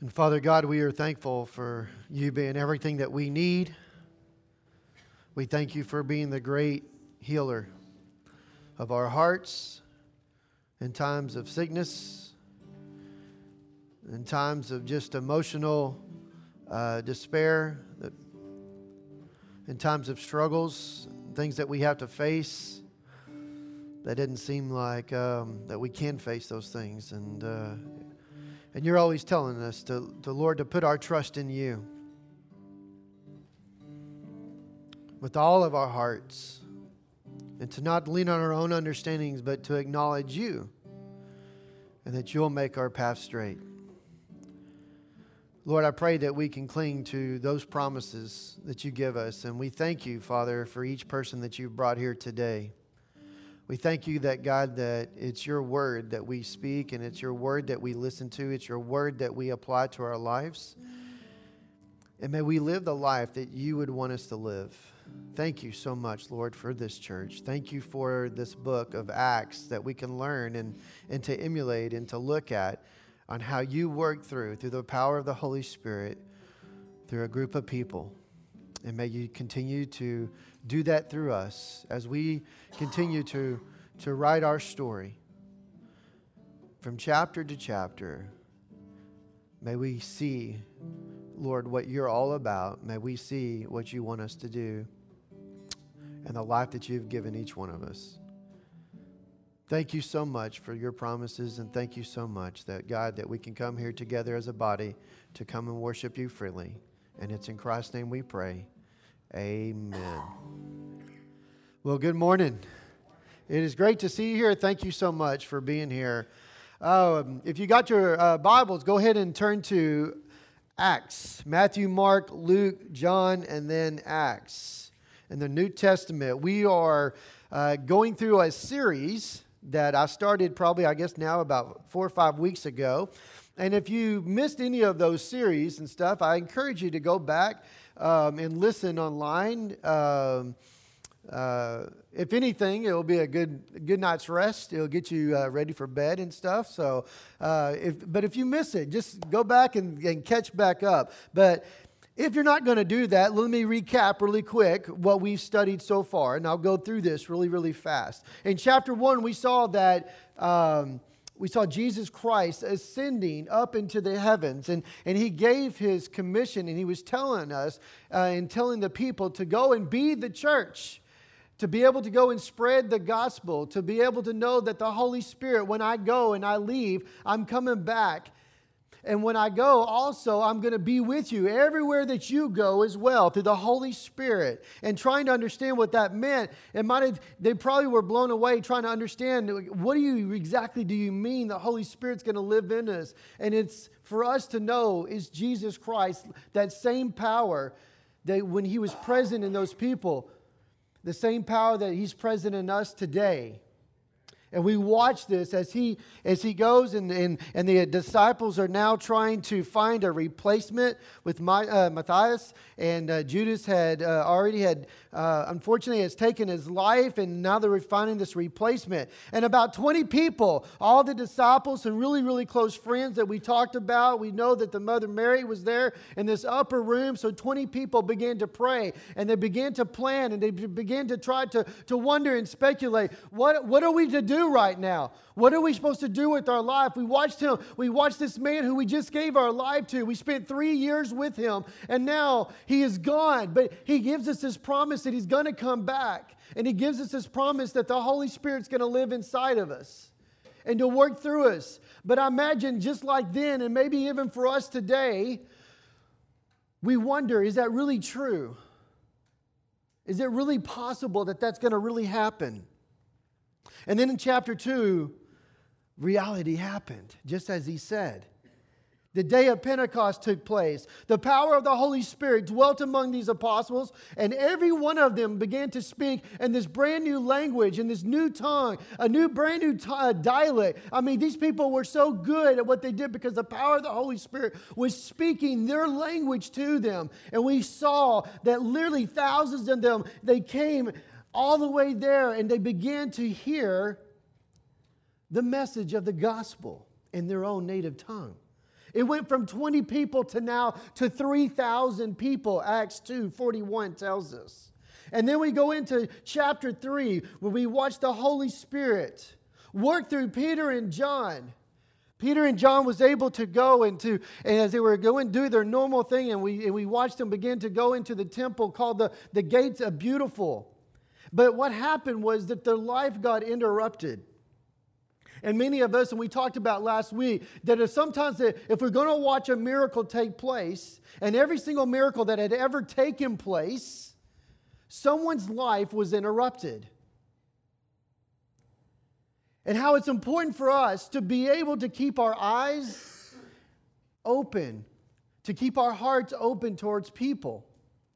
And Father God, we are thankful for you being everything that we need. We thank you for being the great healer of our hearts in times of sickness, in times of just emotional despair, in times of struggles, things that we have to face that didn't seem like that we can face those things. And you're always telling us to Lord, to put our trust in you with all of our hearts, and to not lean on our own understandings, but to acknowledge you, and that you'll make our path straight. Lord, I pray that we can cling to those promises that you give us. And we thank you, Father, for each person that you've brought here today. We thank you that, God, that it's your word that we speak, and it's your word that we listen to. It's your word that we apply to our lives. And may we live the life that you would want us to live. Thank you so much, Lord, for this church. Thank you for this book of Acts that we can learn and to emulate and to look at on how you work through the power of the Holy Spirit, through a group of people. And may you continue to do that through us as we continue to write our story from chapter to chapter. May we see, Lord, what you're all about. May we see what you want us to do and the life that you've given each one of us. Thank you so much for your promises, and thank you so much that, God, that we can come here together as a body to come and worship you freely. And it's in Christ's name we pray. Amen. Well, good morning. It is great to see you here. Thank you so much for being here. If you got your Bibles, go ahead and turn to Acts. Matthew, Mark, Luke, John, and then Acts. In the New Testament, we are going through a series that I started probably, I guess now about 4 or 5 weeks ago. And if you missed any of those series and stuff, I encourage you to go back and listen online. If anything, it'll be a good night's rest. It'll get you ready for bed and stuff. So, but if you miss it, just go back and catch back up. But if you're not going to do that, let me recap really quick what we've studied so far. And I'll go through this really, really fast. In chapter 1, we saw that we saw Jesus Christ ascending up into the heavens. And he gave his commission, and he was telling us and telling the people to go and be the church, to be able to go and spread the gospel, to be able to know that the Holy Spirit, when I go and I leave, I'm coming back. And when I go, also, I'm going to be with you everywhere that you go as well, through the Holy Spirit. And trying to understand what that meant, they probably were blown away trying to understand, what exactly do you mean the Holy Spirit's going to live in us? And it's for us to know, is Jesus Christ, that same power that when he was present in those people, the same power that he's present in us today. And we watch this as he goes, and the disciples are now trying to find a replacement with Matthias. And Judas had unfortunately has taken his life, and now they're finding this replacement. And about 20 people, all the disciples and really, really close friends that we talked about. We know that the Mother Mary was there in this upper room. So 20 people began to pray, and they began to plan, and they began to try to wonder and speculate. What are we to do right now? What are we supposed to do with our life? We watched this man who we just gave our life to. We spent 3 years with him, and now he is gone. But he gives us this promise that he's going to come back. And he gives us this promise that the Holy Spirit's going to live inside of us and to work through us. But I imagine just like then, and maybe even for us today, we wonder, is that really true? Is it really possible that that's going to really happen? And then in chapter 2, reality happened, just as he said. The day of Pentecost took place. The power of the Holy Spirit dwelt among these apostles, and every one of them began to speak in this brand new language, in this new tongue, brand new dialect. I mean, these people were so good at what they did because the power of the Holy Spirit was speaking their language to them. And we saw that literally thousands of them, they came all the way there, and they began to hear the message of the gospel in their own native tongue. It went from 20 people to now to 3,000 people, Acts 2:41 tells us. And then we go into chapter 3, where we watch the Holy Spirit work through Peter and John. Peter and John was able to go and as they were going do their normal thing, and we watched them begin to go into the temple called the Gates of Beautiful. But what happened was that their life got interrupted. And many of us, and we talked about last week, that if we're going to watch a miracle take place, and every single miracle that had ever taken place, someone's life was interrupted. And how it's important for us to be able to keep our eyes open, to keep our hearts open towards people.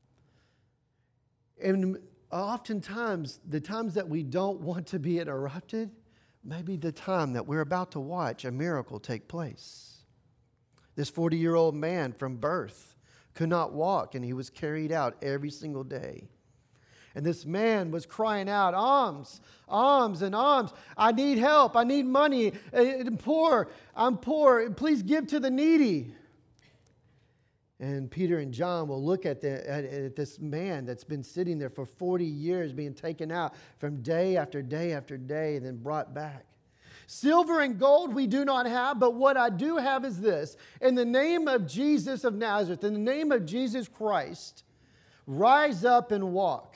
And oftentimes, the times that we don't want to be interrupted may be the time that we're about to watch a miracle take place. This 40-year-old man from birth could not walk, and he was carried out every single day. And this man was crying out, alms, alms, and alms. I need help. I need money. I'm poor. Please give to the needy. And Peter and John will look at this man that's been sitting there for 40 years, being taken out from day after day after day, and then brought back. Silver and gold we do not have, but what I do have is this. In the name of Jesus of Nazareth, in the name of Jesus Christ, rise up and walk.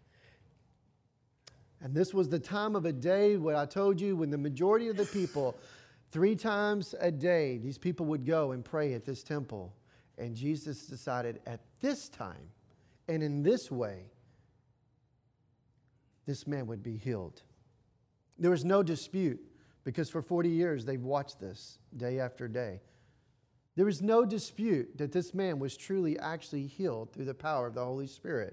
And this was the time of a day, what I told you, when the majority of the people, 3 times a day, these people would go and pray at this temple. And Jesus decided at this time and in this way, this man would be healed. There was no dispute, because for 40 years they've watched this day after day. There was no dispute that this man was truly actually healed through the power of the Holy Spirit.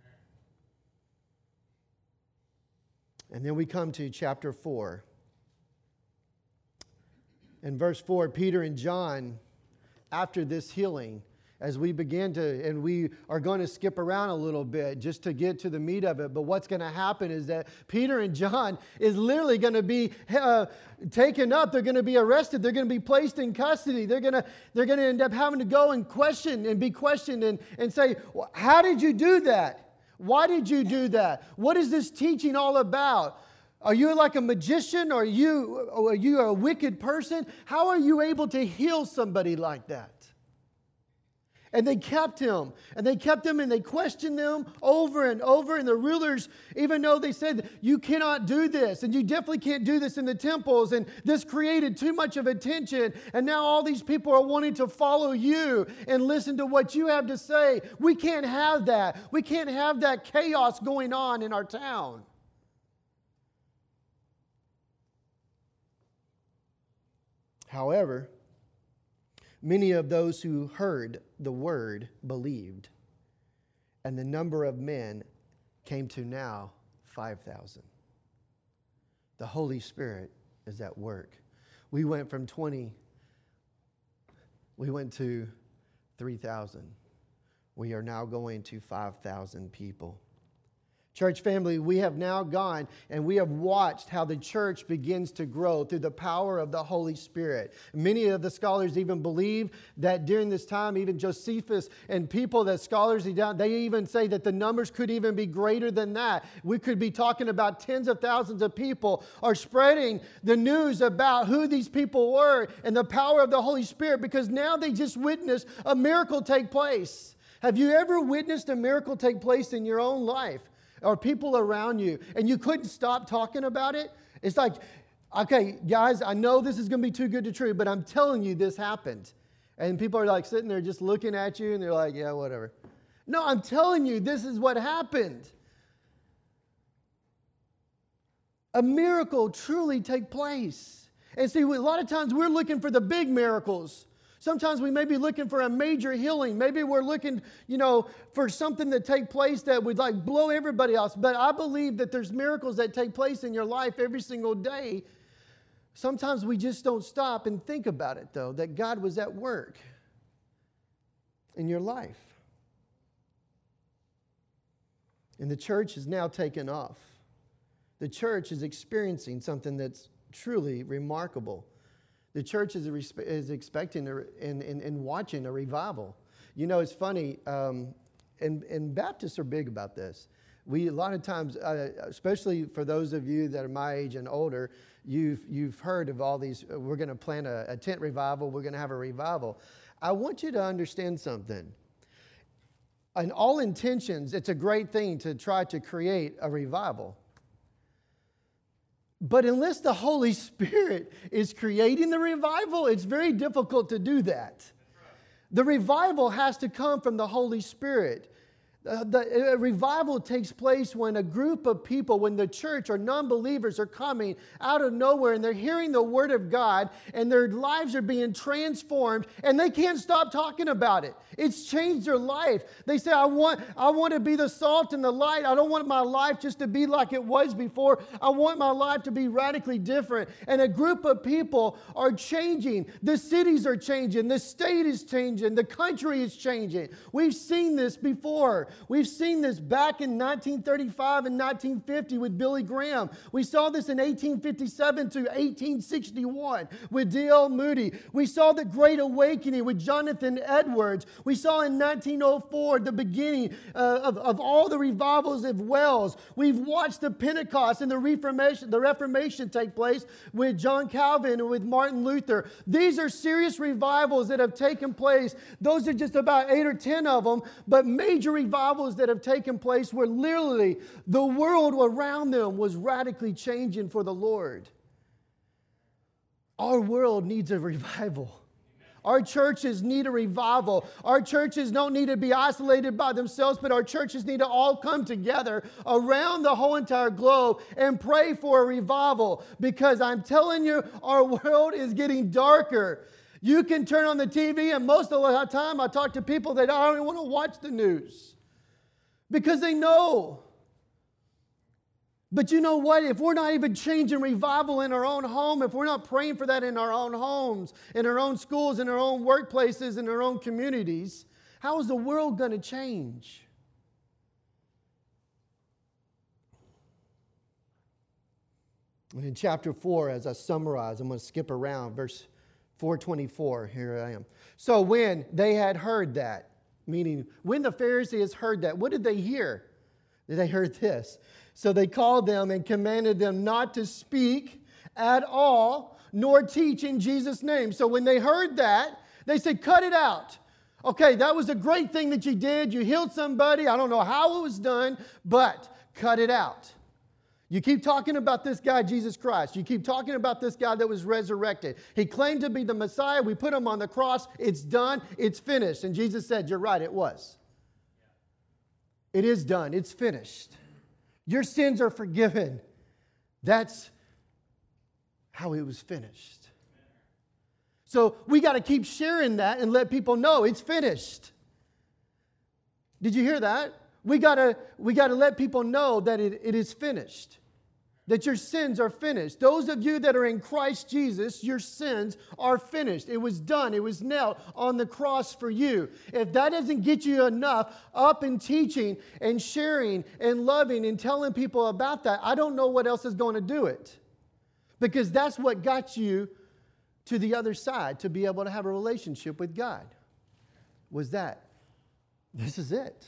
And then we come to chapter 4. In verse 4, Peter and John, after this healing, as we begin to, and we are going to skip around a little bit just to get to the meat of it, but what's going to happen is that Peter and John is literally going to be taken up. They're going to be arrested. They're going to be placed in custody. They're going to end up having to go and be questioned and say, well, how did you do that? Why did you do that? What is this teaching all about? Are you like a magician? Or are you a wicked person? How are you able to heal somebody like that? And they kept him. And they kept him and they questioned them over and over. And the rulers, even though they said, you cannot do this. And you definitely can't do this in the temples. And this created too much of attention. And now all these people are wanting to follow you and listen to what you have to say. We can't have that. We can't have that chaos going on in our town. However, many of those who heard the word believed, and the number of men came to now 5,000. The Holy Spirit is at work. We went from 20, we went to 3,000. We are now going to 5,000 people. Church family, we have now gone and we have watched how the church begins to grow through the power of the Holy Spirit. Many of the scholars even believe that during this time, even Josephus and people that scholars, they even say that the numbers could even be greater than that. We could be talking about tens of thousands of people are spreading the news about who these people were and the power of the Holy Spirit, because now they just witnessed a miracle take place. Have you ever witnessed a miracle take place in your own life? Or people around you, and you couldn't stop talking about it? It's like, okay, guys, I know this is going to be too good to true, but I'm telling you this happened. And people are like sitting there just looking at you, and they're like, yeah, whatever. No, I'm telling you, this is what happened. A miracle truly take place. And see, a lot of times we're looking for the big miracles. Sometimes we may be looking for a major healing. Maybe we're looking, for something to take place that would like blow everybody else. But I believe that there's miracles that take place in your life every single day. Sometimes we just don't stop and think about it, though, that God was at work in your life. And the church is now taken off. The church is experiencing something that's truly remarkable. The church is expecting and watching a revival. You know, it's funny, and Baptists are big about this. We, a lot of times, especially for those of you that are my age and older, you've heard of all these, we're going to plan a tent revival, we're going to have a revival. I want you to understand something. In all intentions, it's a great thing to try to create a revival. But unless the Holy Spirit is creating the revival, it's very difficult to do that. The revival has to come from the Holy Spirit. The revival takes place when a group of people, when the church or non-believers are coming out of nowhere and they're hearing the Word of God and their lives are being transformed and they can't stop talking about it. It's changed their life. They say, I want to be the salt and the light. I don't want my life just to be like it was before. I want my life to be radically different. And a group of people are changing. The cities are changing. The state is changing. The country is changing. We've seen this before. We've seen this back in 1935 and 1950 with Billy Graham. We saw this in 1857 to 1861 with D.L. Moody. We saw the Great Awakening with Jonathan Edwards. We saw in 1904 the beginning of all the revivals of Wells. We've watched the Pentecost and the Reformation take place with John Calvin and with Martin Luther. These are serious revivals that have taken place. Those are just about 8 or 10 of them, but major revivals that have taken place where literally the world around them was radically changing for the Lord. Our world needs a revival. Our churches need a revival. Our churches don't need to be isolated by themselves, but our churches need to all come together around the whole entire globe and pray for a revival, because I'm telling you, our world is getting darker. You can turn on the TV, and most of the time I talk to people that I don't even want to watch the news because they know. But you know what? If we're not even changing revival in our own home, if we're not praying for that in our own homes, in our own schools, in our own workplaces, in our own communities, how is the world going to change? And in chapter 4, as I summarize, I'm going to skip around, verse 424, here I am. So when they had heard that, meaning when the Pharisees heard that, what did they hear? They heard this. So they called them and commanded them not to speak at all, nor teach in Jesus' name. So when they heard that, they said, cut it out. Okay, that was a great thing that you did. You healed somebody. I don't know how it was done, but cut it out. You keep talking about this guy, Jesus Christ. You keep talking about this guy that was resurrected. He claimed to be the Messiah. We put him on the cross. It's done. It's finished. And Jesus said, you're right, it was. It is done. It's finished. Your sins are forgiven. That's how it was finished. So we got to keep sharing that and let people know it's finished. Did you hear that? We got to let people know that it is finished. That your sins are finished. Those of you that are in Christ Jesus, your sins are finished. It was done. It was nailed on the cross for you. If that doesn't get you enough up in teaching and sharing and loving and telling people about that, I don't know what else is going to do it. Because that's what got you to the other side, to be able to have a relationship with God. Was that. This is it.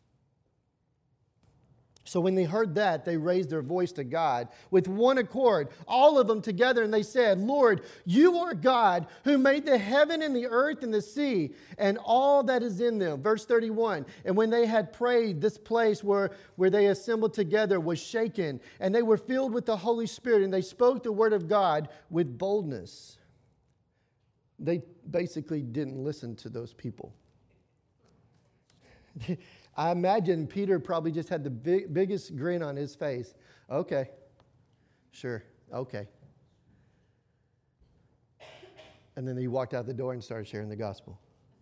So when they heard that, they raised their voice to God with one accord, all of them together, and they said, Lord, you are God who made the heaven and the earth and the sea and all that is in them. Verse 31, and when they had prayed, this place where they assembled together was shaken, and they were filled with the Holy Spirit, and they spoke the word of God with boldness. They basically didn't listen to those people. I imagine Peter probably just had the biggest grin on his face. Okay, sure, okay. And then he walked out the door and started sharing the gospel.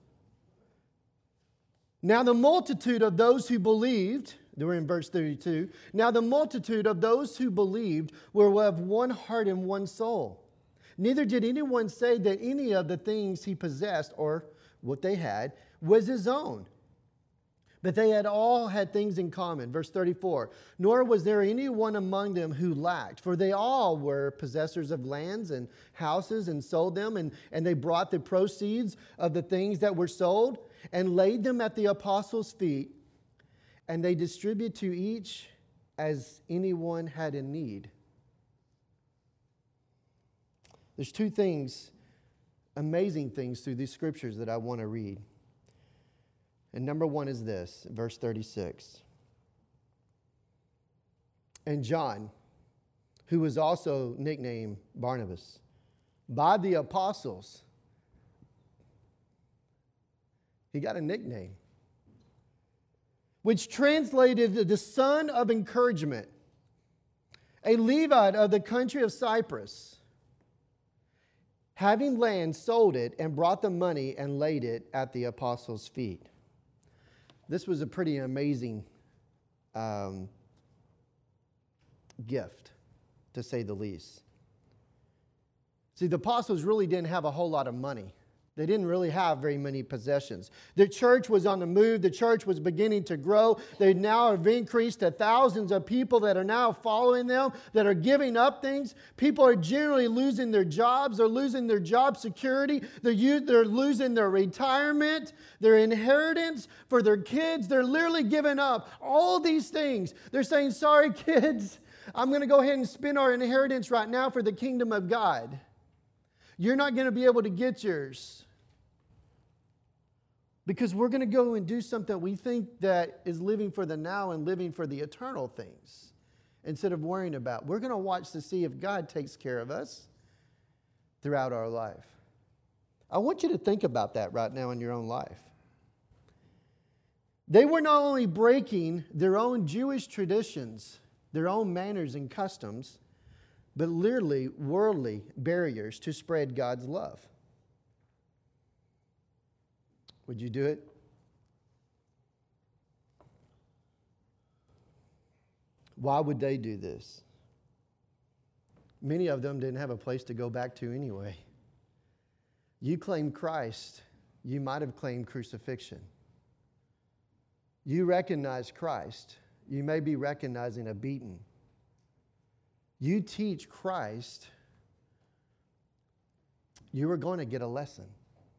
Now the multitude of those who believed, we're in verse 32. Now the multitude of those who believed were of one heart and one soul. Neither did anyone say that any of the things he possessed or what they had was his own. But they had all had things in common. Verse 34, nor was there anyone among them who lacked, for they all were possessors of lands and houses and sold them, and they brought the proceeds of the things that were sold and laid them at the apostles' feet, and they distributed to each as anyone had a need. There's two things, amazing things through these scriptures that I want to read. And number one is this, verse 36. And John, who was also nicknamed Barnabas, by the apostles, he got a nickname, which translated to the son of encouragement, a Levite of the country of Cyprus, having land, sold it, and brought the money and laid it at the apostles' feet. This was a pretty amazing gift, to say the least. See, the apostles really didn't have a whole lot of money. They didn't really have very many possessions. The church was on the move. The church was beginning to grow. They now have increased to thousands of people that are now following them, that are giving up things. People are generally losing their jobs. They're losing their job security. They're losing their retirement, their inheritance for their kids. They're literally giving up all these things. They're saying, sorry, kids, I'm going to go ahead and spend our inheritance right now for the kingdom of God. You're not going to be able to get yours. Because we're going to go and do something we think that is living for the now and living for the eternal things instead of worrying about. We're going to watch to see if God takes care of us throughout our life. I want you to think about that right now in your own life. They were not only breaking their own Jewish traditions, their own manners and customs, but literally worldly barriers to spread God's love. Would you do it? Why would they do this? Many of them didn't have a place to go back to anyway. You claim Christ, you might have claimed crucifixion. You recognize Christ, you may be recognizing a beating. You teach Christ, you are going to get a lesson.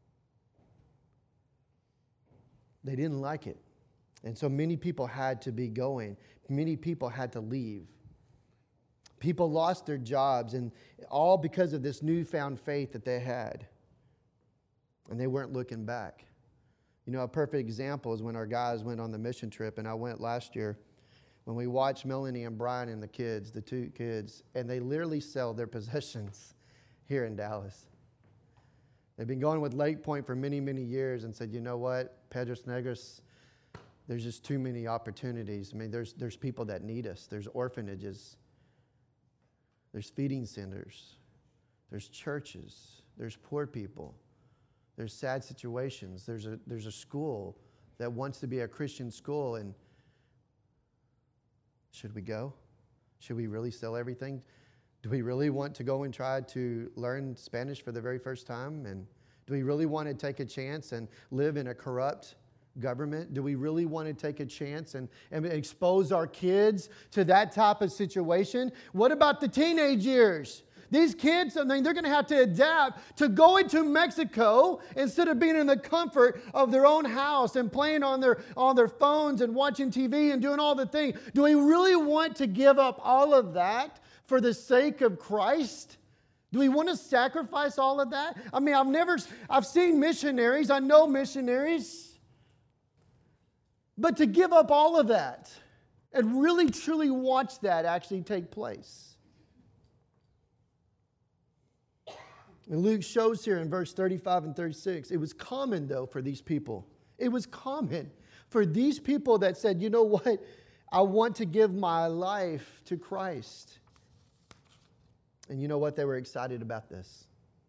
They didn't like it. And so many people had to be going. Many people had to leave. People lost their jobs, and all because of this newfound faith that they had. And they weren't looking back. You know, a perfect example is when our guys went on the mission trip, and I went last year, when we watched Melanie and Brian and the kids, the two kids, and they literally sell their possessions here in Dallas. They've been going with Lake Point for many, many years and said, you know what, Pedras Negras, there's just too many opportunities. I mean, there's people that need us. There's orphanages. There's feeding centers. There's churches. There's poor people. There's sad situations. There's a school that wants to be a Christian school, and should we go? Should we really sell everything? Do we really want to go and try to learn Spanish for the very first time? And do we really want to take a chance and live in a corrupt government? Do we really want to take a chance and expose our kids to that type of situation? What about the teenage years? These kids, I mean, they're going to have to adapt to going to Mexico instead of being in the comfort of their own house and playing on their phones and watching TV and doing all the things. Do we really want to give up all of that for the sake of Christ? Do we want to sacrifice all of that? I mean, I've seen missionaries. I know missionaries. But to give up all of that and really, truly watch that actually take place. And Luke shows here in verse 35 and 36, it was common, though, for these people. It was common for these people that said, you know what? I want to give my life to Christ. And you know what? They were excited about this.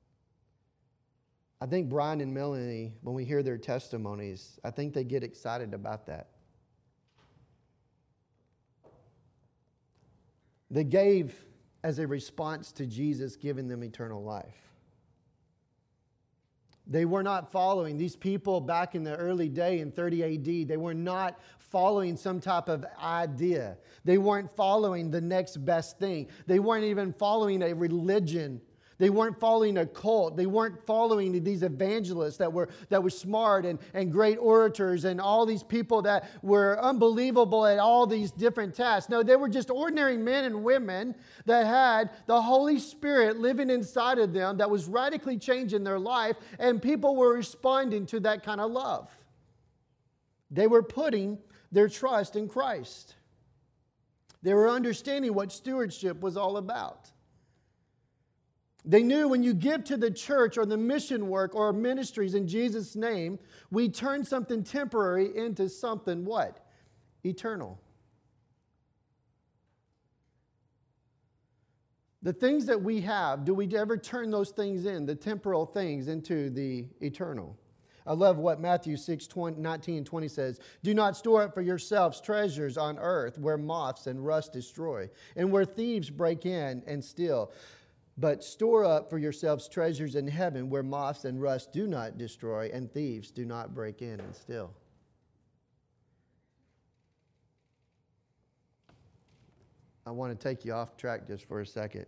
I think Brian and Melanie, when we hear their testimonies, I think they get excited about that. They gave as a response to Jesus giving them eternal life. They were not following. These people back in the early day in 30 AD, they were not following some type of idea. They weren't following the next best thing. They weren't even following a religion. They weren't following a cult. They weren't following these evangelists that were smart and great orators and all these people that were unbelievable at all these different tasks. No, they were just ordinary men and women that had the Holy Spirit living inside of them that was radically changing their life, and people were responding to that kind of love. They were putting their trust in Christ. They were understanding what stewardship was all about. They knew when you give to the church or the mission work or ministries in Jesus' name, we turn something temporary into something what? Eternal. The things that we have, do we ever turn those things the temporal things, into the eternal? I love what Matthew 6:19 and 20 says. Do not store up for yourselves treasures on earth where moths and rust destroy, and where thieves break in and steal. But store up for yourselves treasures in heaven where moths and rust do not destroy and thieves do not break in and steal. I want to take you off track just for a second.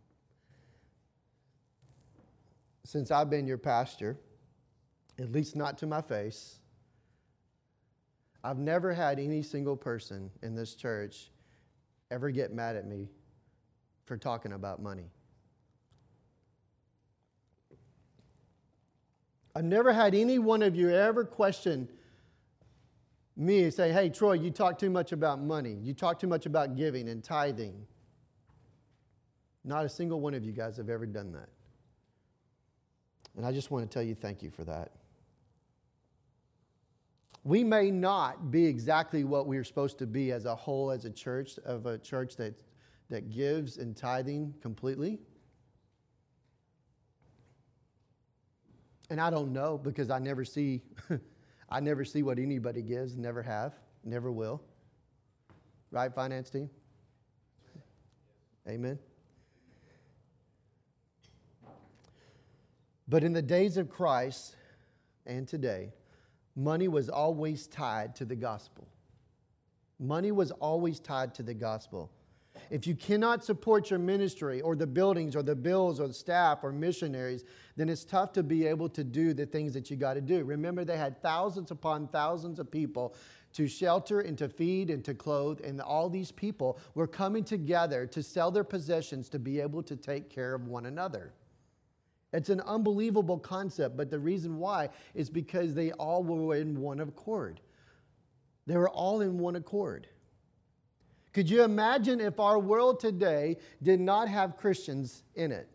Since I've been your pastor, at least not to my face, I've never had any single person in this church ever get mad at me for talking about money. I've never had any one of you ever question me and say, hey, Troy, you talk too much about money. You talk too much about giving and tithing. Not a single one of you guys have ever done that. And I just want to tell you thank you for that. We may not be exactly what we're supposed to be as a whole, as a church that gives in tithing completely. And I don't know because I never see what anybody gives, never have, never will. Right, finance team? Amen. But in the days of Christ and today, money was always tied to the gospel. Money was always tied to the gospel. If you cannot support your ministry or the buildings or the bills or the staff or missionaries, then it's tough to be able to do the things that you got to do. Remember, they had thousands upon thousands of people to shelter and to feed and to clothe, and all these people were coming together to sell their possessions to be able to take care of one another. It's an unbelievable concept, but the reason why is because they all were in one accord. They were all in one accord. Could you imagine if our world today did not have Christians in it?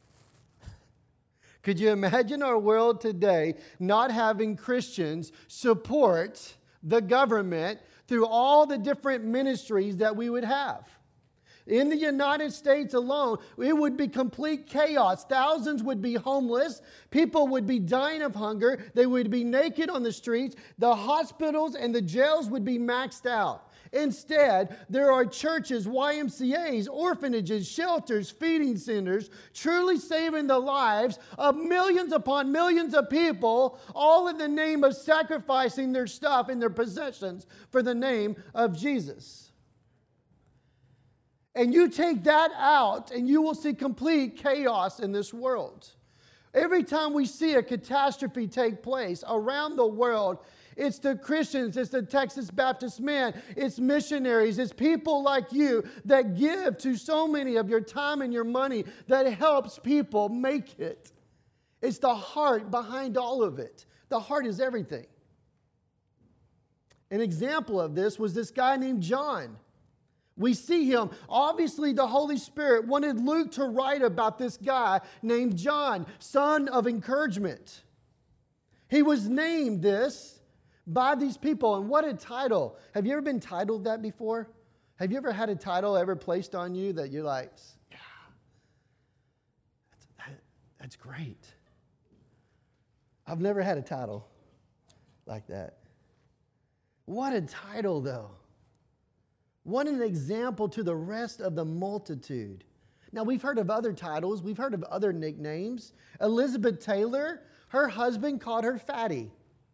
Could you imagine our world today not having Christians support the government through all the different ministries that we would have? In the United States alone, it would be complete chaos. Thousands would be homeless. People would be dying of hunger. They would be naked on the streets. The hospitals and the jails would be maxed out. Instead, there are churches, YMCAs, orphanages, shelters, feeding centers, truly saving the lives of millions upon millions of people, all in the name of sacrificing their stuff and their possessions for the name of Jesus. And you take that out, and you will see complete chaos in this world. Every time we see a catastrophe take place around the world, it's the Christians, it's the Texas Baptist men, it's missionaries, it's people like you that give to so many of your time and your money that helps people make it. It's the heart behind all of it. The heart is everything. An example of this was this guy named John. We see him. Obviously, the Holy Spirit wanted Luke to write about this guy named John, son of encouragement. He was named this by these people. And what a title. Have you ever been titled that before? Have you ever had a title ever placed on you that you're like, yeah, that's great. I've never had a title like that. What a title, though. What an example to the rest of the multitude. Now, we've heard of other titles. We've heard of other nicknames. Elizabeth Taylor Her husband called her fatty.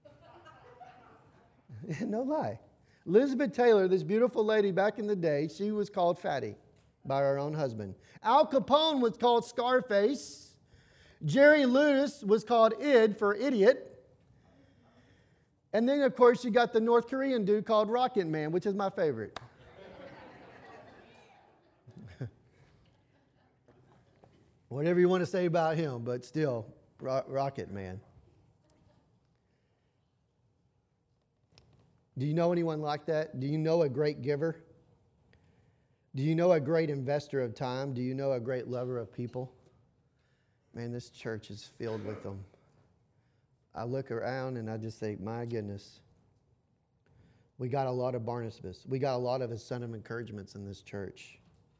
No lie. Elizabeth Taylor, this beautiful lady back in the day, she was called fatty by her own husband. Al Capone was called Scarface. Jerry Lewis was called Id for idiot. And then, of course, you got the North Korean dude called Rocket Man, which is my favorite. Whatever you want to say about him, but still, Rocket Man. Do you know anyone like that? Do you know a great giver? Do you know a great investor of time? Do you know a great lover of people? Man, this church is filled with them. I look around and I just say, my goodness. We got a lot of Barnabas. We got a lot of his son of encouragements in this church.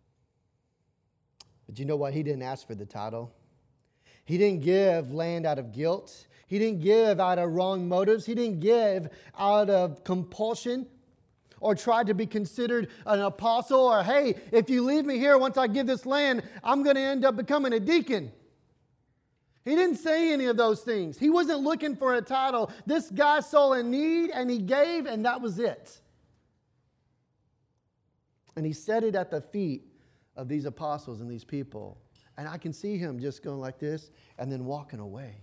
But you know what? He didn't ask for the title. He didn't give land out of guilt. He didn't give out of wrong motives. He didn't give out of compulsion or try to be considered an apostle or, hey, if you leave me here once I give this land, I'm going to end up becoming a deacon. He didn't say any of those things. He wasn't looking for a title. This guy saw a need and he gave, and that was it. And he set it at the feet of these apostles and these people. And I can see him just going like this and then walking away.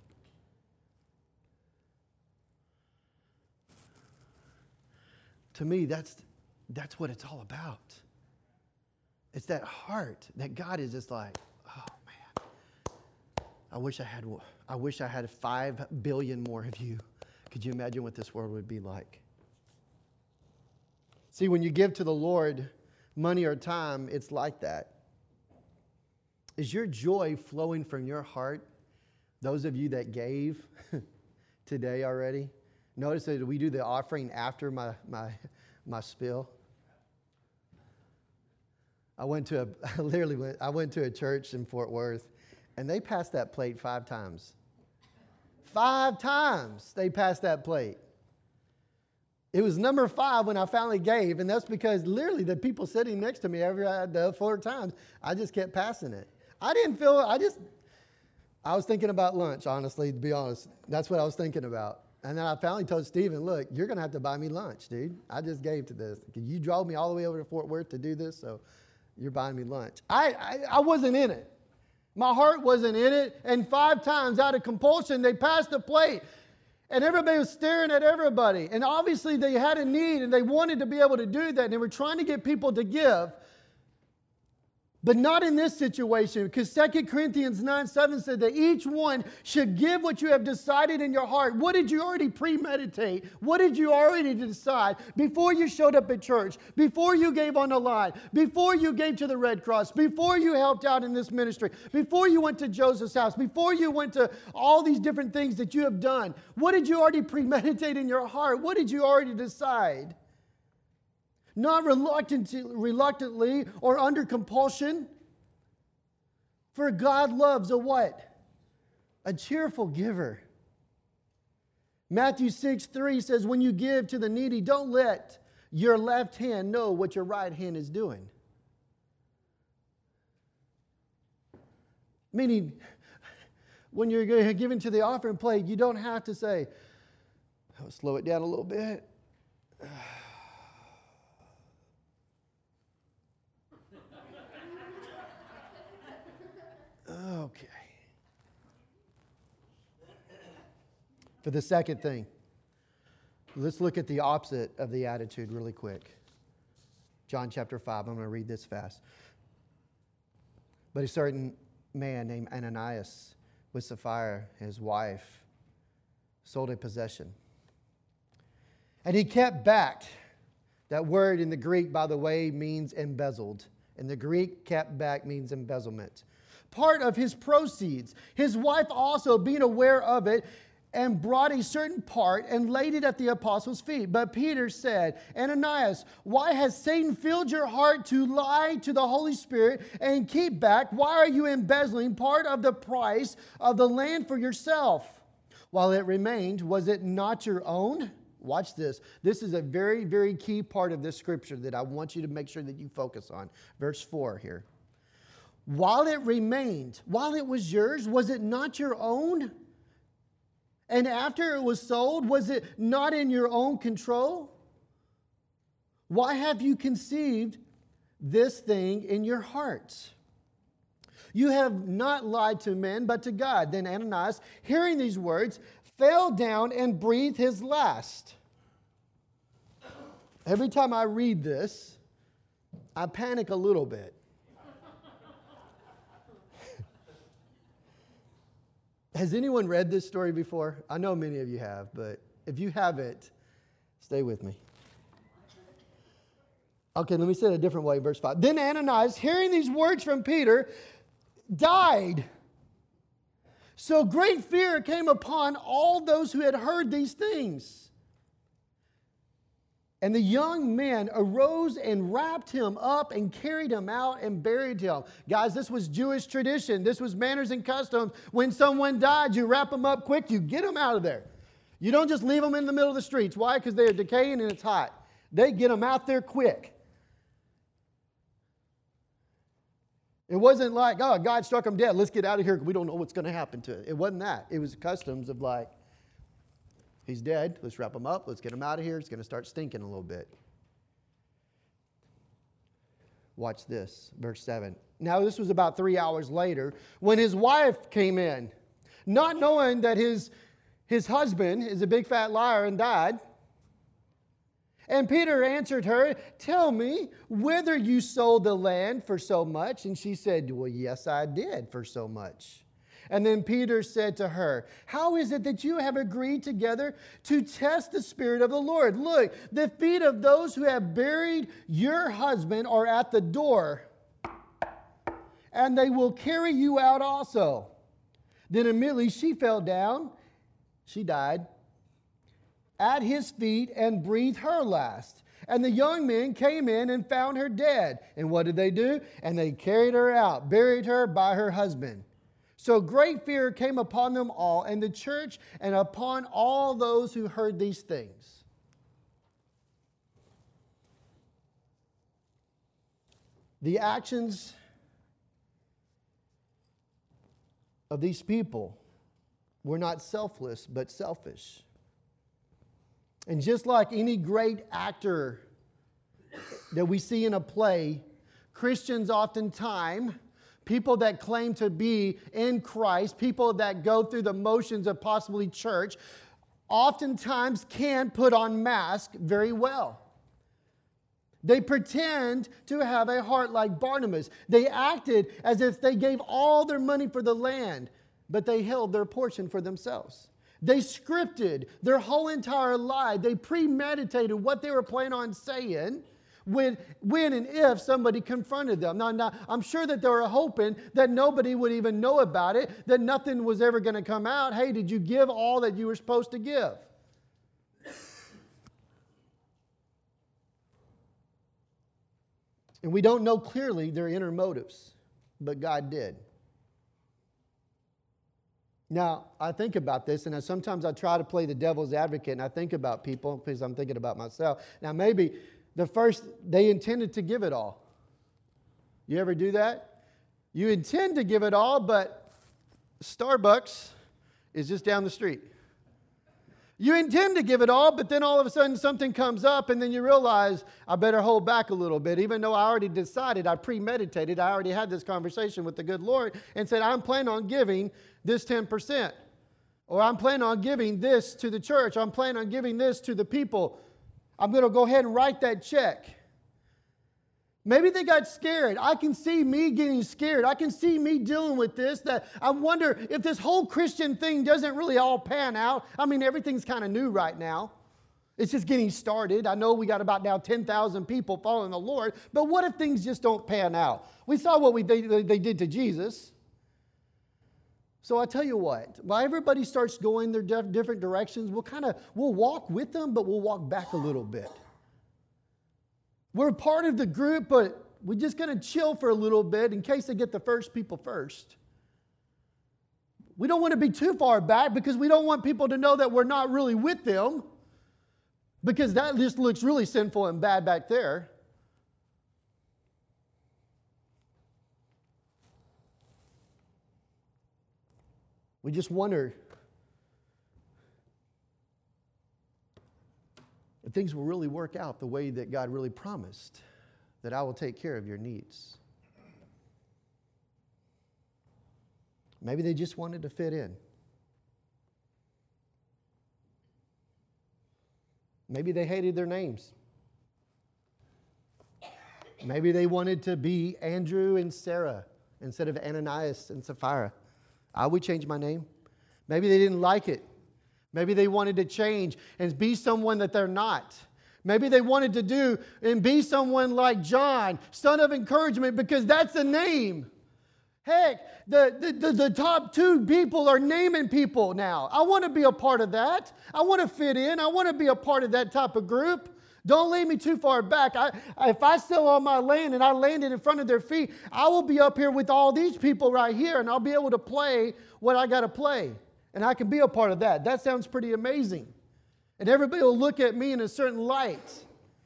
To me, that's what it's all about. It's that heart that God is just like, oh man, I wish I had 5 billion more of you. Could you imagine what this world would be like? See, when you give to the Lord money or time, it's like that. Is your joy flowing from your heart? Those of you that gave today already. Notice that we do the offering after my spill. I went to a church in Fort Worth, and they passed that plate 5 times. 5 times they passed that plate. It was number 5 when I finally gave, and that's because literally the people sitting next to me the 4 times, I just kept passing it. I was thinking about lunch, honestly, to be honest. That's what I was thinking about. And then I finally told Stephen, look, you're going to have to buy me lunch, dude. I just gave to this. You drove me all the way over to Fort Worth to do this, so you're buying me lunch. I wasn't in it. My heart wasn't in it. And 5 times out of compulsion, they passed the plate. And everybody was staring at everybody. And obviously they had a need and they wanted to be able to do that. And they were trying to get people to give. But not in this situation, because 2 Corinthians 9:7 said that each one should give what you have decided in your heart. What did you already premeditate? What did you already decide before you showed up at church, before you gave on the line, before you gave to the Red Cross, before you helped out in this ministry, before you went to Joseph's house, before you went to all these different things that you have done? What did you already premeditate in your heart? What did you already decide? Not reluctantly or under compulsion. For God loves a what? A cheerful giver. Matthew 6:3 says, when you give to the needy, don't let your left hand know what your right hand is doing. Meaning, when you're giving to the offering plate, you don't have to say, I'll slow it down a little bit. Okay. For the second thing, let's look at the opposite of the attitude really quick. John chapter 5, I'm going to read this fast. But a certain man named Ananias with Sapphira, his wife, sold a possession. And he kept back. That word in the Greek, by the way, means embezzled. In the Greek, kept back means embezzlement. Part of his proceeds. His wife also, being aware of it, and brought a certain part and laid it at the apostles' feet. But Peter said, Ananias, why has Satan filled your heart to lie to the Holy Spirit and keep back? Why are you embezzling part of the price of the land for yourself? While it remained, was it not your own? Watch this. This is a very, very key part of this scripture that I want you to make sure that you focus on. Verse 4 here. While it remained, while it was yours, was it not your own? And after it was sold, was it not in your own control? Why have you conceived this thing in your hearts? You have not lied to men, but to God. Then Ananias, hearing these words, fell down and breathed his last. Every time I read this, I panic a little bit. Has anyone read this story before? I know many of you have, but if you haven't, stay with me. Okay, let me say it a different way, verse 5. Then Ananias, hearing these words from Peter, died. So great fear came upon all those who had heard these things. And the young men arose and wrapped him up and carried him out and buried him. Guys, this was Jewish tradition. This was manners and customs. When someone died, you wrap them up quick. You get them out of there. You don't just leave them in the middle of the streets. Why? Because they're decaying and it's hot. They get them out there quick. It wasn't like, oh, God struck them dead. Let's get out of here because we don't know what's going to happen to it. It wasn't that. It was customs of like, he's dead. Let's wrap him up. Let's get him out of here. It's going to start stinking a little bit. Watch this, verse 7. Now this was about 3 hours later when his wife came in, not knowing that his husband is a big fat liar and died. And Peter answered her, tell me whether you sold the land for so much. And she said, well, yes, I did for so much. And then Peter said to her, how is it that you have agreed together to test the Spirit of the Lord? Look, the feet of those who have buried your husband are at the door, and they will carry you out also. Then immediately she fell down, she died, at his feet and breathed her last. And the young men came in and found her dead. And what did they do? And they carried her out, buried her by her husband. So great fear came upon them all and the church and upon all those who heard these things. The actions of these people were not selfless, but selfish. And just like any great actor that we see in a play, Christians oftentimes, people that claim to be in Christ, people that go through the motions of possibly church, oftentimes can put on masks very well. They pretend to have a heart like Barnabas. They acted as if they gave all their money for the land, but they held their portion for themselves. They scripted their whole entire life. They premeditated what they were planning on saying when and if somebody confronted them. Now, I'm sure that they were hoping that nobody would even know about it, that nothing was ever going to come out. Hey, did you give all that you were supposed to give? And we don't know clearly their inner motives, but God did. Now, I think about this, and sometimes I try to play the devil's advocate, and I think about people because I'm thinking about myself. Now, maybe they intended to give it all. You ever do that? You intend to give it all, but Starbucks is just down the street. You intend to give it all, but then all of a sudden something comes up, and then you realize, I better hold back a little bit. Even though I already decided, I premeditated, I already had this conversation with the good Lord and said, I'm planning on giving this 10%. Or I'm planning on giving this to the church. I'm planning on giving this to the people. I'm going to go ahead and write that check. Maybe they got scared. I can see me getting scared. I can see me dealing with this. That I wonder if this whole Christian thing doesn't really all pan out. I mean, everything's kind of new right now. It's just getting started. I know we got about now 10,000 people following the Lord. But what if things just don't pan out? We saw what they did to Jesus. So I tell you what, while everybody starts going their different directions, we'll walk with them, but we'll walk back a little bit. We're part of the group, but we're just going to chill for a little bit in case they get the first people first. We don't want to be too far back because we don't want people to know that we're not really with them, because that just looks really sinful and bad back there. We just wonder, And things will really work out the way that God really promised, that I will take care of your needs. Maybe they just wanted to fit in. Maybe they hated their names. Maybe they wanted to be Andrew and Sarah instead of Ananias and Sapphira. I would change my name. Maybe they didn't like it. Maybe they wanted to change and be someone that they're not. Maybe they wanted to do and be someone like John, son of encouragement, because that's a name. Heck, the top 2 people are naming people now. I want to be a part of that. I want to fit in. I want to be a part of that type of group. Don't leave me too far back. If I sell all my land and I land it in front of their feet, I will be up here with all these people right here, and I'll be able to play what I got to play. And I can be a part of that. That sounds pretty amazing. And everybody will look at me in a certain light.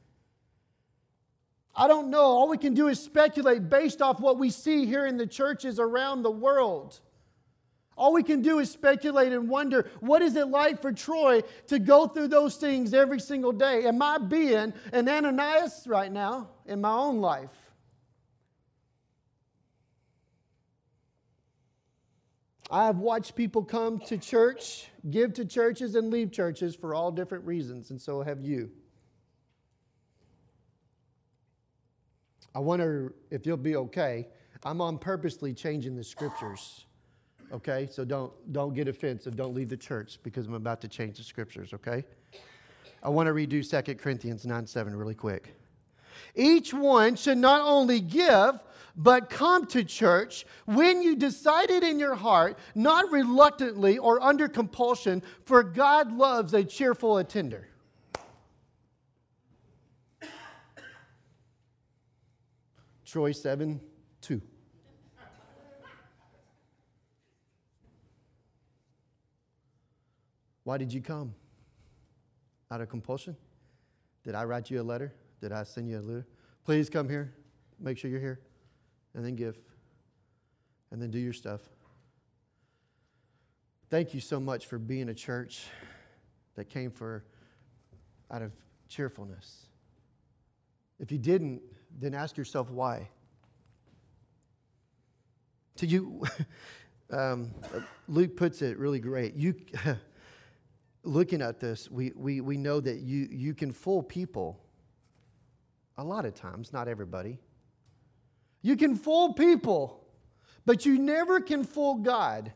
I don't know. All we can do is speculate based off what we see here in the churches around the world. All we can do is speculate and wonder, what is it like for Troy to go through those things every single day? Am I being an Ananias right now in my own life? I have watched people come to church, give to churches, and leave churches for all different reasons, and so have you. I wonder if you'll be okay. I'm on purposely changing the scriptures. Okay? So don't get offensive. Don't leave the church because I'm about to change the scriptures, okay? I want to redo 2 Corinthians 9:7 really quick. Each one should not only give, but come to church when you decided in your heart, not reluctantly or under compulsion, for God loves a cheerful attender. Troy 7:2. Why did you come? Out of compulsion? Did I write you a letter? Did I send you a letter? Please come here. Make sure you're here. And then give. And then do your stuff. Thank you so much for being a church that came out of cheerfulness. If you didn't, then ask yourself why. Luke puts it really great. Looking at this, we know that you can fool people a lot of times, not everybody. You can fool people, but you never can fool God.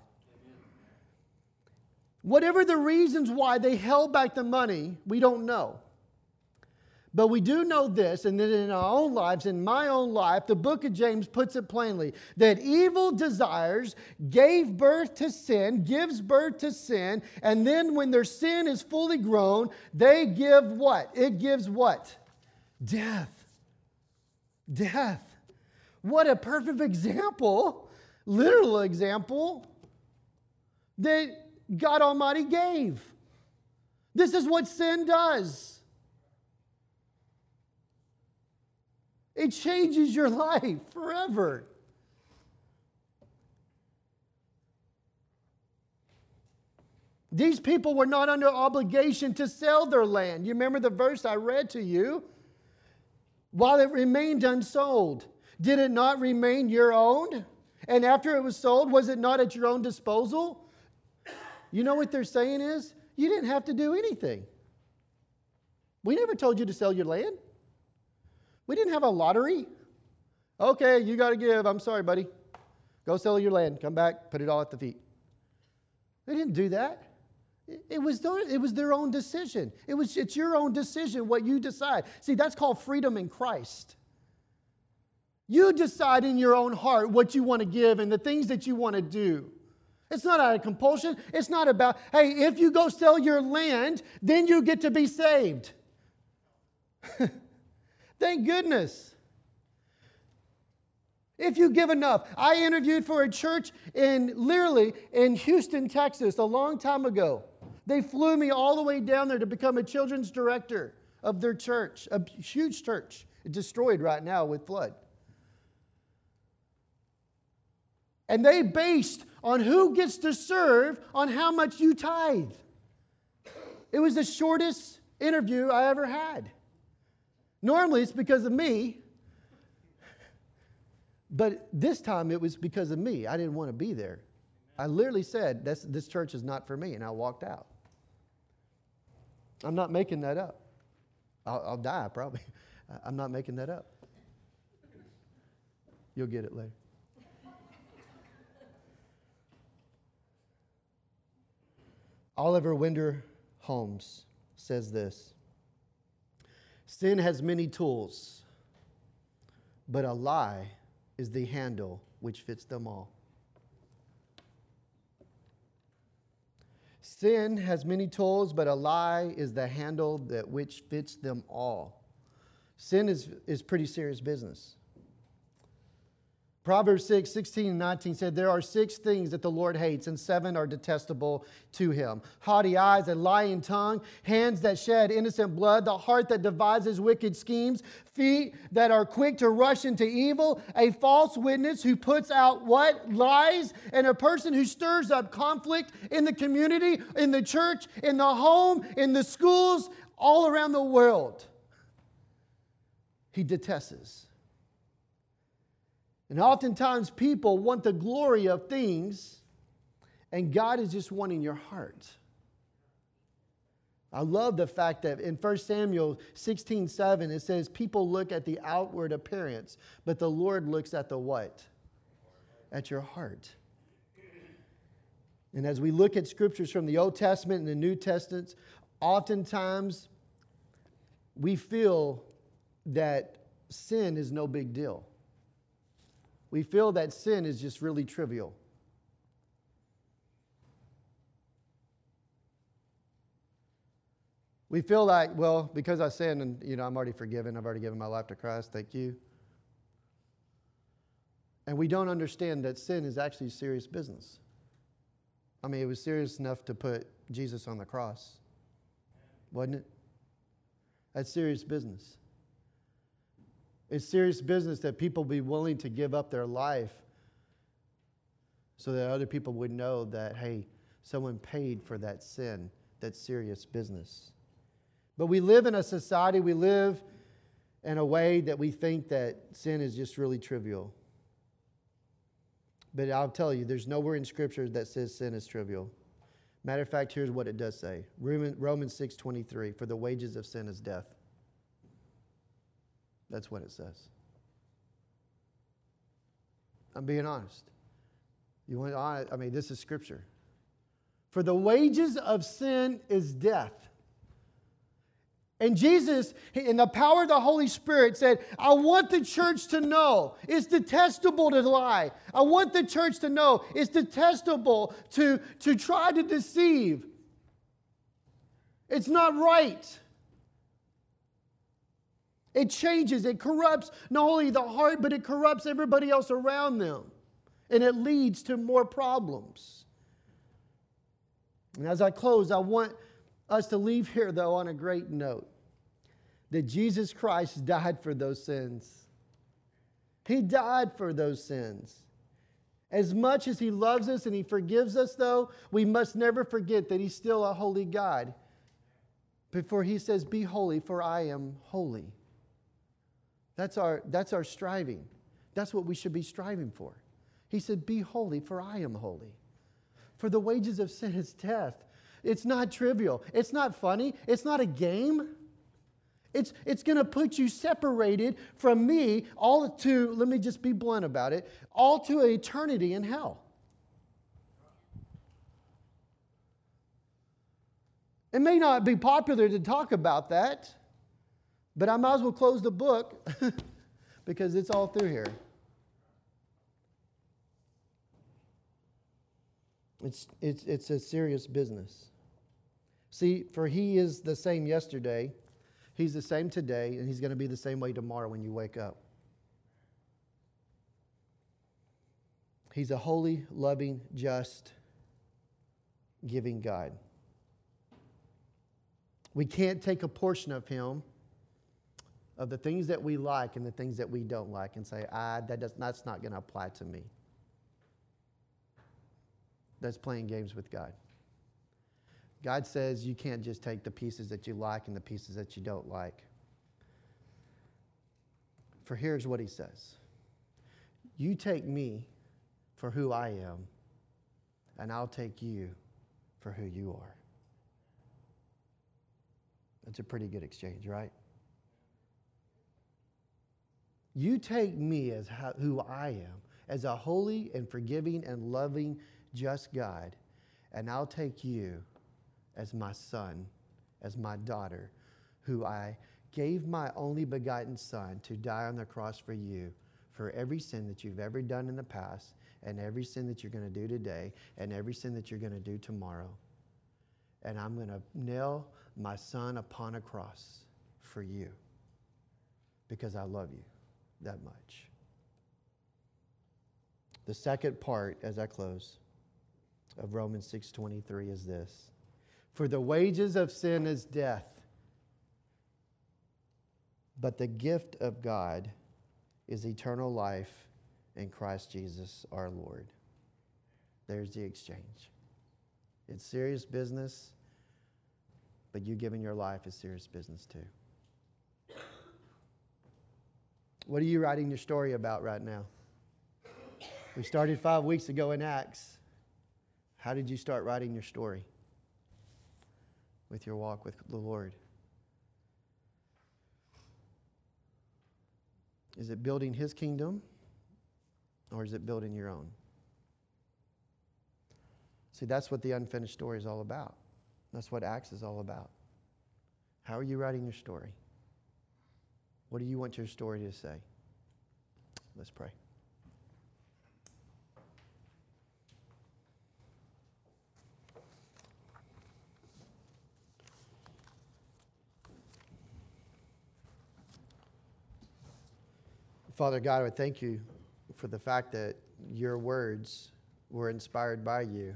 Whatever the reasons why they held back the money, we don't know. But we do know this, and that in our own lives, in my own life, the book of James puts it plainly, that evil desires gave birth to sin, gives birth to sin, and then when their sin is fully grown, they give what? It gives what? Death. Death. What a perfect example, literal example, that God Almighty gave. This is what sin does. It changes your life forever. These people were not under obligation to sell their land. You remember the verse I read to you? While it remained unsold, did it not remain your own? And after it was sold, was it not at your own disposal? You know what they're saying is, you didn't have to do anything. We never told you to sell your land. We didn't have a lottery. Okay, you got to give. I'm sorry, buddy. Go sell your land. Come back. Put it all at the feet. They didn't do that. It was their own decision. It's your own decision what you decide. See, that's called freedom in Christ. You decide in your own heart what you want to give and the things that you want to do. It's not out of compulsion. It's not about, hey, if you go sell your land, then you get to be saved. Thank goodness. If you give enough. I interviewed for a church literally in Houston, Texas, a long time ago. They flew me all the way down there to become a children's director of their church, a huge church. It's destroyed right now with flood. And they based on who gets to serve on how much you tithe. It was the shortest interview I ever had. Normally it's because of me, but this time it was because of me. I didn't want to be there. I literally said, this church is not for me, and I walked out. I'm not making that up. I'll die probably. I'm not making that up. You'll get it later. Oliver Wendell Holmes says this: sin has many tools, but a lie is the handle which fits them all. Sin has many tools, but a lie is the handle that which fits them all. Sin is pretty serious business. Proverbs 6:16 and 19 said, there are 6 things that the Lord hates, and 7 are detestable to him: haughty eyes, a lying tongue, hands that shed innocent blood, the heart that devises wicked schemes, feet that are quick to rush into evil, a false witness who puts out what? Lies, and a person who stirs up conflict in the community, in the church, in the home, in the schools, all around the world. He detests. And oftentimes people want the glory of things, and God is just wanting your heart. I love the fact that in 1 Samuel 16:7 it says, people look at the outward appearance, but the Lord looks at the what? At your heart. And as we look at scriptures from the Old Testament and the New Testament, oftentimes we feel that sin is no big deal. We feel that sin is just really trivial. We feel like, well, because I sinned and, I'm already forgiven. I've already given my life to Christ. Thank you. And we don't understand that sin is actually serious business. I mean, it was serious enough to put Jesus on the cross, wasn't it? That's serious business. It's serious business that people be willing to give up their life so that other people would know that, hey, someone paid for that sin. That's serious business. But we live in a society, we live in a way that we think that sin is just really trivial. But I'll tell you, there's nowhere in Scripture that says sin is trivial. Matter of fact, here's what it does say. Romans 6:23, for the wages of sin is death. That's what it says. I'm being honest. You want honest? I mean, this is Scripture. For the wages of sin is death. And Jesus, in the power of the Holy Spirit, said, I want the church to know it's detestable to lie. I want the church to know it's detestable to try to deceive. It's not right. It changes, it corrupts not only the heart, but it corrupts everybody else around them. And it leads to more problems. And as I close, I want us to leave here, though, on a great note. That Jesus Christ died for those sins. He died for those sins. As much as He loves us and He forgives us, though, we must never forget that He's still a holy God. Before He says, be holy, for I am holy. That's our striving. That's what we should be striving for. He said, be holy, for I am holy. For the wages of sin is death. It's not trivial. It's not funny. It's not a game. It's going to put you separated from me all to, let me just be blunt about it, all to eternity in hell. It may not be popular to talk about that, but I might as well close the book because it's all through here. It's a serious business. See, for He is the same yesterday, He's the same today, and He's going to be the same way tomorrow when you wake up. He's a holy, loving, just, giving God. We can't take a portion of Him, of the things that we like and the things that we don't like, and say, that's not going to apply to me. That's playing games with God. God says you can't just take the pieces that you like and the pieces that you don't like. For here's what he says. You take me for who I am, and I'll take you for who you are. That's a pretty good exchange, right? You take me as who I am, as a holy and forgiving and loving, just God, and I'll take you as my son, as my daughter, who I gave my only begotten Son to die on the cross for you, for every sin that you've ever done in the past, and every sin that you're going to do today, and every sin that you're going to do tomorrow. And I'm going to nail my Son upon a cross for you because I love you that much. The second part, as I close, of Romans 6:23 is this. For the wages of sin is death, but the gift of God is eternal life in Christ Jesus our Lord. There's the exchange. It's serious business, but you giving your life is serious business too. What are you writing your story about right now? We started 5 weeks ago in Acts. How did you start writing your story with your walk with the Lord? Is it building His kingdom, or is it building your own? See, that's what the unfinished story is all about. That's what Acts is all about. How are you writing your story? What do you want your story to say? Let's pray. Father God, I thank you for the fact that your words were inspired by you.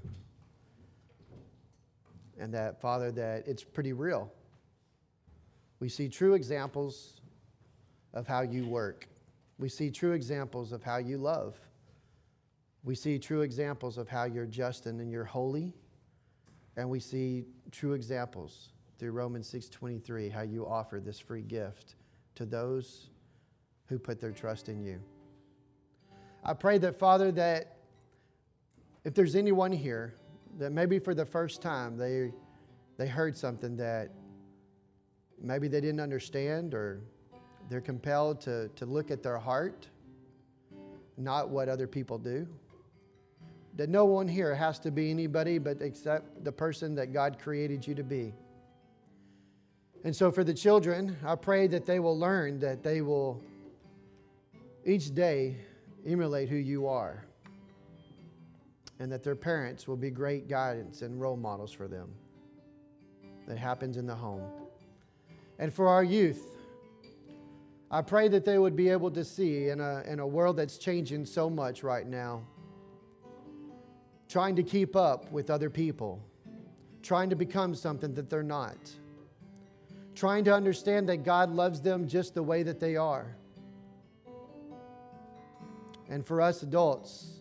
And that, Father, that it's pretty real. We see true examples of how you work. We see true examples of how you love. We see true examples of how you're just and you're holy. And we see true examples through Romans 6:23, how you offer this free gift to those who put their trust in you. I pray that, Father, that if there's anyone here that maybe for the first time they heard something that maybe they didn't understand, or they're compelled to look at their heart, not what other people do, that no one here has to be anybody but except the person that God created you to be. And so for the children, I pray that they will learn, that they will each day emulate who you are, and that their parents will be great guidance and role models for them. That happens in the home. And for our youth, I pray that they would be able to see in a world that's changing so much right now, trying to keep up with other people, trying to become something that they're not, trying to understand that God loves them just the way that they are. And for us adults,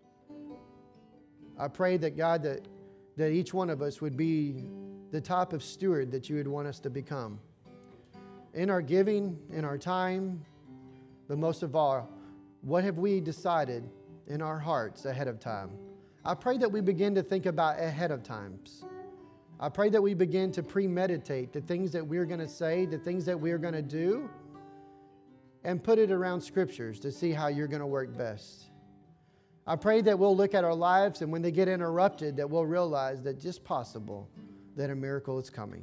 I pray that God, that each one of us would be the type of steward that you would want us to become. In our giving, in our time, but most of all, what have we decided in our hearts ahead of time? I pray that we begin to think about ahead of times. I pray that we begin to premeditate the things that we're going to say, the things that we're going to do, and put it around scriptures to see how you're going to work best. I pray that we'll look at our lives, and when they get interrupted, that we'll realize that just possible that a miracle is coming.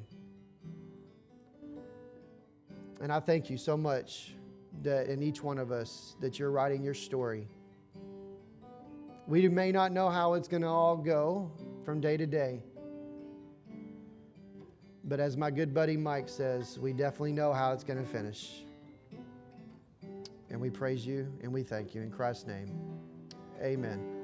And I thank you so much that in each one of us that you're writing your story. We may not know how it's going to all go from day to day. But as my good buddy Mike says, we definitely know how it's going to finish. And we praise you and we thank you in Christ's name. Amen.